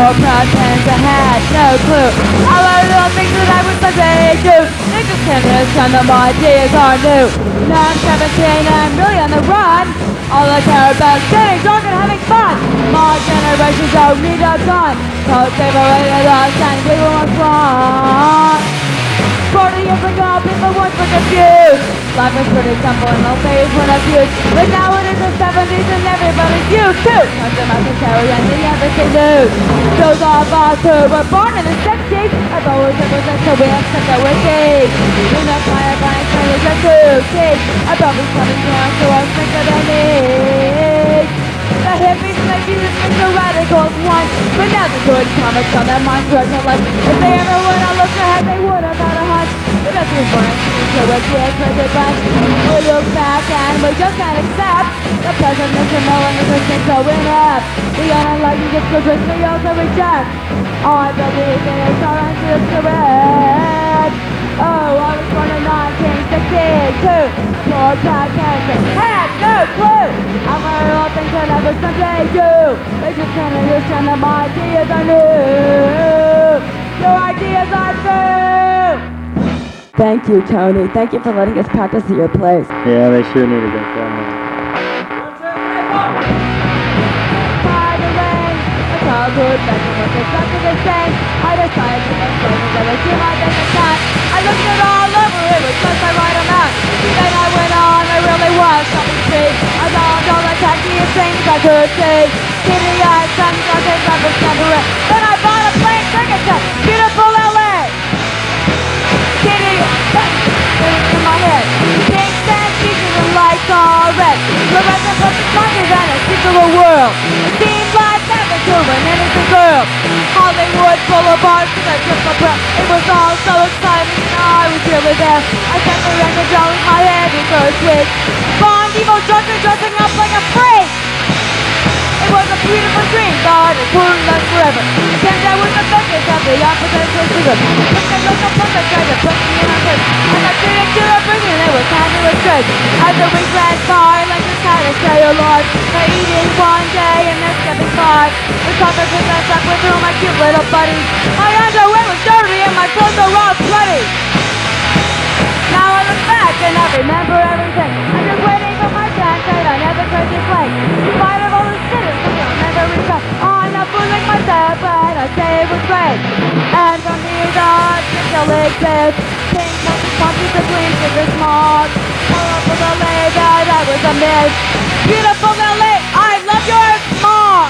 poor proud parents I had no clue. All I little things that I was someday do. Think of tennis and the my ideas are new. Now I'm 17 and I'm really on the run. All I care about is getting drunk and having fun. My generation's don't need a gun. Cause they've already lost and people want fun. 40 years ago, people weren't so confused. Life was pretty simple and no face when abused. But now it is the 70s and everybody's used to touch the military and the embassy news. Those of us who were born in the 60s have always represented so we accept that we're gay. Do not fire by trainers and cookies. I'm probably coming down to us think of their needs. The hippies and the Jesus make the radicals one. But now the good comics on their minds run to life. If they ever would have looked ahead, they would have had a hunch. But as we burn to a kid for the bunch, we look back and we just can't accept the presidents and no one is just going up. The unenlightened just go drink, we also reject. I believe in a tolerance is correct. Oh, I was born in 1962. Poor proud parents had no clue. I'm learning all things that I would someday do. They just can't understand that my ideas are new. Your ideas are true. Thank you, Tony. Thank you for letting us practice at your place. Yeah, they sure needed that. Childhood, bedroom was exactly the same. I decided to make friends that I see my bank account. I looked it all over, it was just the right amount. Then I went on, I really was something sweet. I found all the tackiest things I could see. Kitty eyes, sunglasses, rubber cigarette. Then I bought a plane ticket to beautiful LA. Kitty, in my head. Pink sand beaches and lights all red. Fluorescent plastic monkeys and a secret world. It seemed like never to an innocent girl. Hollywood Boulevard, the triple prep. It was all so exciting, I was really there. I sat there and drawing my head in first week. Bond, evil, drunk and dressing up like a freak. It was a beautiful dream, God, it wouldn't last forever. It turned out with the focus of the opposite was the good. I looked up on the tried to put me in a place. I got treated to a bring and it was time to escape. As the week ran by, like just had to stay alive. I eating one day and then stepping by. The conference was I stuck with all my cute little buddies. My underwear was dirty and my clothes were all sweaty. Now I look back and I remember everything. I'm just waiting for my chance and I never crazy play. In spite of all the sitters, I'll never regret. I'm not fooling myself, but I say it was great. And from these odds, it still exists. Pink monkey punches the gleams of the smog. All over the lay that I was a miss. Beautiful LA, I love your smog.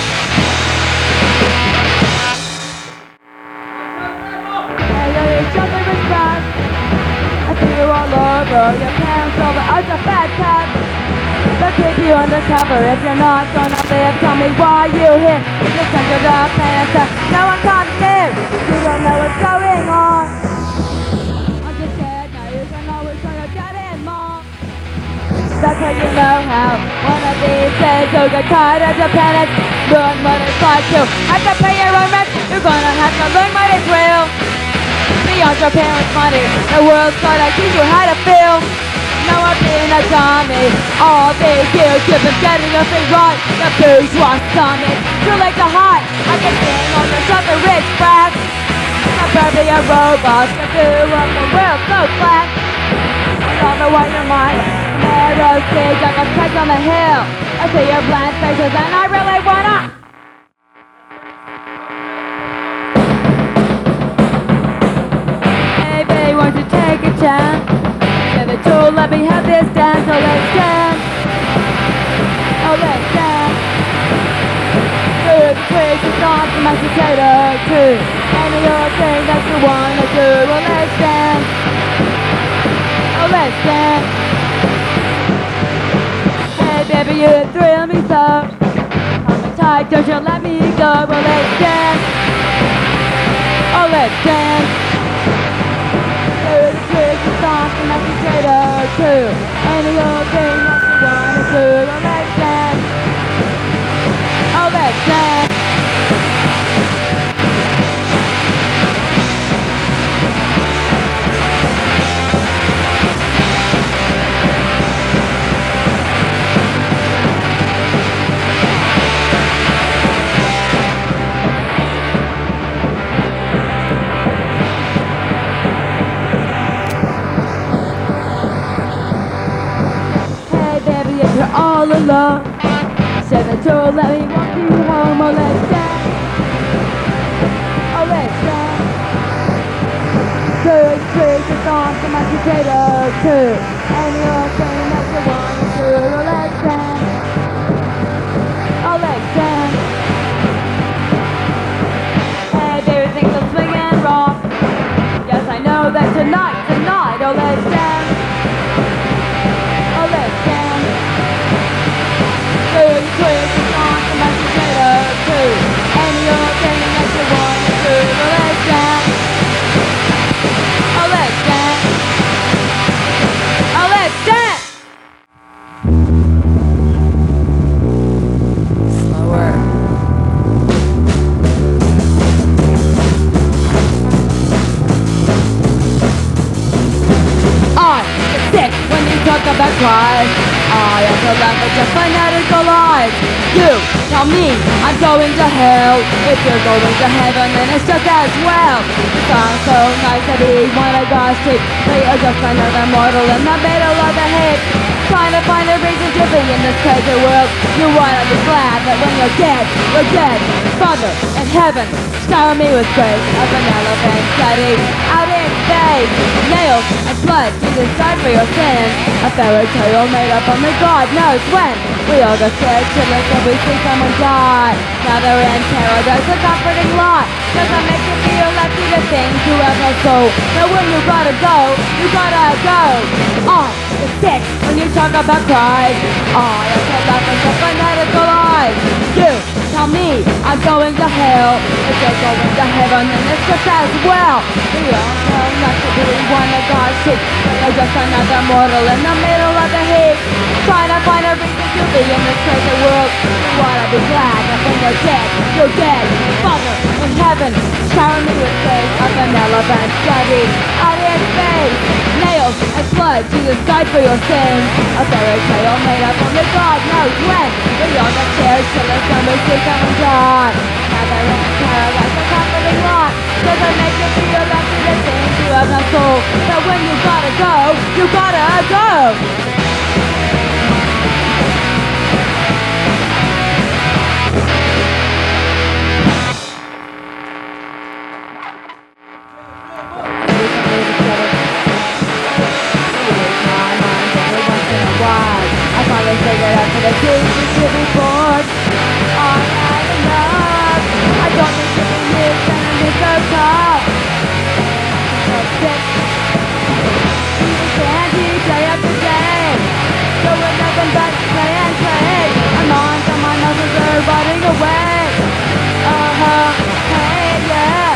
Show me respect. I see you all over your pants over as a fat cat. They'll keep you undercover if you're not gonna live. Tell me why you hit the center of the pants. No one comes near. You don't know what's going on. I'm just scared now you can always try to get in more. That's how you know how one of these days you'll get tired of your panic. Learn what it's like to have to pay your own rent. You're gonna have to learn what it's real. Beyond your parents' money, the world's gonna teach you how to feel. No one being a dummy. All these years you've been getting your thing right. The bourgeois stomach, too late to hide. I can sing on the something rich brass. I'm probably a robot to do up the world so flat. I don't know what your mind. Narrow stage like a kite on the hill. I see your bland faces and I really wanna. Want to take a chance? Give it to, let me have this dance. So let's dance. Oh, let's dance. Do the twist, it's on for my potato too. Any other thing that you wanna do? Well, let's dance. Oh, let's dance. Hey, baby, you thrill me so. Hold me tight, don't you let me go. Well, let's dance. Oh, let's dance. It's on for my potato too. Any old thing that you wanna do. Oh, let's dance. Oh, let's dance. love. 7-2, let me walk you home. Oh, let's dance. Oh, let's dance. Good tricks is on for my potato too. And you're saying that you want to do. Oh, let's dance. Oh, let's dance. Hey, baby, things are swinging wrong. Yes, I know that tonight, oh, let's dance. Oh, let's dance. Good tricks is on for my potato too. And you're saying that you want to do. Oh, let's dance. Oh, let's dance. Oh, let's dance. Slower. I get sick when you talk about Christ. I am the language of fanatical lies. You tell me I'm going to hell. If you're going to heaven, then it's just as well. It sounds so nice to be one of God's sheep, but you're just another mortal in the middle of the heap, trying to find a reason to be in this crazy world. You wanna be glad that when you're dead, you're dead. Father in heaven, shower me with grace as an elephant study out in space. Nails and blood, Jesus died for your sins. A fairy tale made up only God knows when. We all got scared shitless when we see someone die. Now they're in paradise, a comforting lot. Doesn't make you feel like you the things you have no soul. Now when you gotta go, you gotta go. On the stick when you talk about Christ. I am the laughing of fanatical eyes. You tell me I'm going to hell. If you're going to heaven, then it's just as well. We all know not to be one of God's sheep, but you're just another mortal in the middle of the heap, trying to find a reason to be in this crazy world. You wanna be glad that when you're dead, you're dead. Father in heaven, shower me with grace of an elephant study out in space. Nails and blood, Jesus died for your sins. A fairy tale made up only God knows when. We all got scared till it's when we see someone die. Now they're in paradise, a comforting lot. Doesn't make you feel like you the things you have no soul. So when you gotta go, you gotta go. I finally figured out that I didn't to be bored. I had enough. I don't need to be here standing so tough. I'm sick. Eating candy day after day. Doing nothing but play and play. I'm on to my noses are rotting away. Hey, yeah.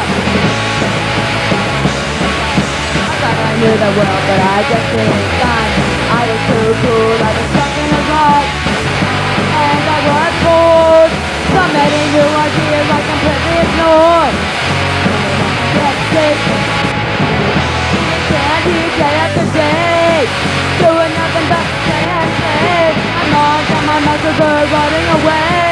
I thought I knew the world, but I just didn't find. I was too cool, I was stuck in a rut, and I was bored. So many new ideas I completely ignored. Get sick, eating candy day after day, doing nothing but play and play. I'm on till my muscles are rotting away.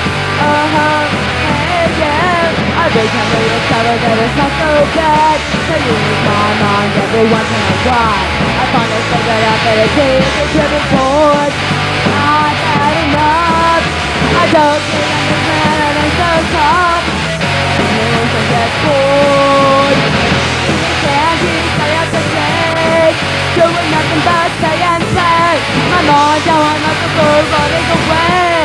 Hey, yeah. I recently discovered that it's not so bad to use my mind every once in a while. I finally figured out that it's easy to be bored. I've had enough. I don't really understand it, I'm so tough. Anyone can get bored. Eating candy day after day, doing nothing but play and play. I'm on till my muscles are running away.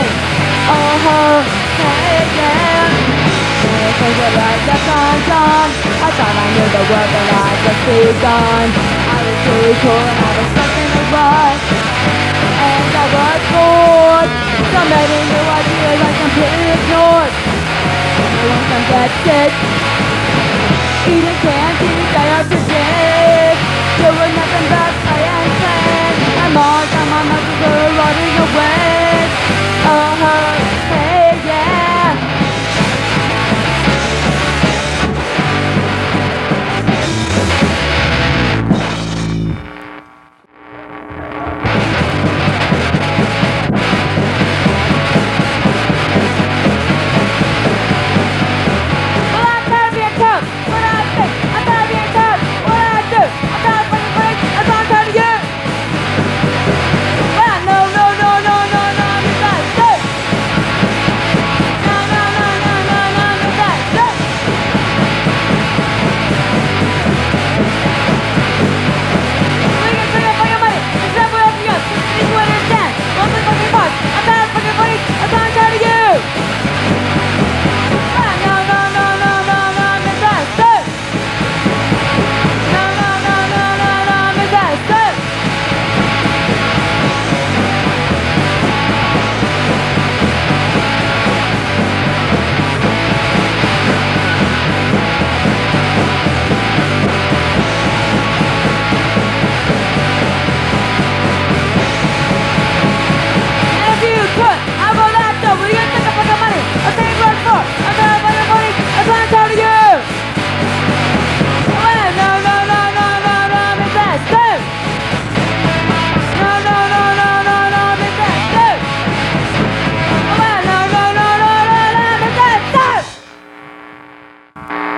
Hey, yeah. I figured out that I'm done. I thought I knew the world, but I just begun. I was too cool and I was stuck in a rut, and I was bored. So many new ideas I completely ignored. Everyone can get sick, eating candy day after day, doing nothing but play and play. I'm on time, my muscles are running away. Hey, yeah.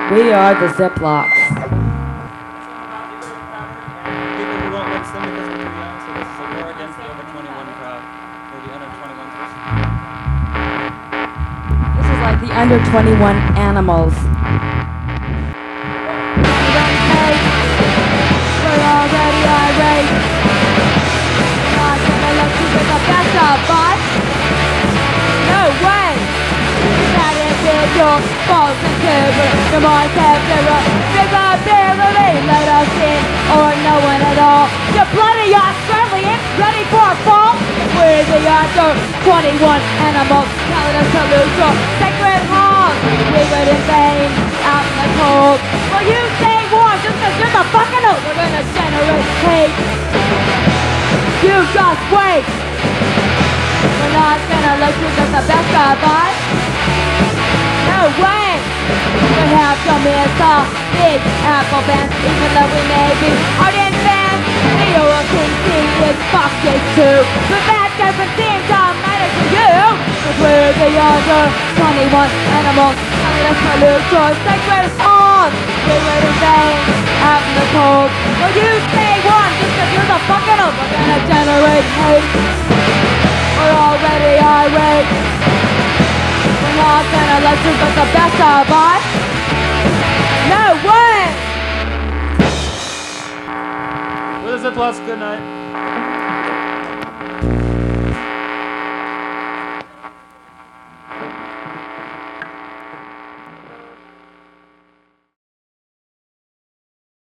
We are the Ziplocs. People who won't let them because they're too young, so this is a war against the over 21 crowd. Or the under 21 person. This is like the under 21 animals. We're already irate. Not gonna let you get the best of us. No way. That individual falls into the more temporary visibility. Let us in or no one at all. Your bloody Australian ready for a fall. We're the under 21 animals. Telling us to lose your sacred halls. We wait in vain out in the cold. Well, you say war just cause you're the fucking old. We're gonna generate hate. You just wait. We're not gonna let you get the best of us. No way. We have to miss the big Apple fans, even though we may be ardent fans. The OLTC is fucking too. But that doesn't seem to matter to you. Cause we're the under 21 animals. Telling us to lose your sacred arms. We wait in vain out in the cold. Well, you say one just cause you're the fucking old. We're gonna generate hate. We're already irate. We're not gonna let you get the best of us. No way! With the Ziplocs, good night.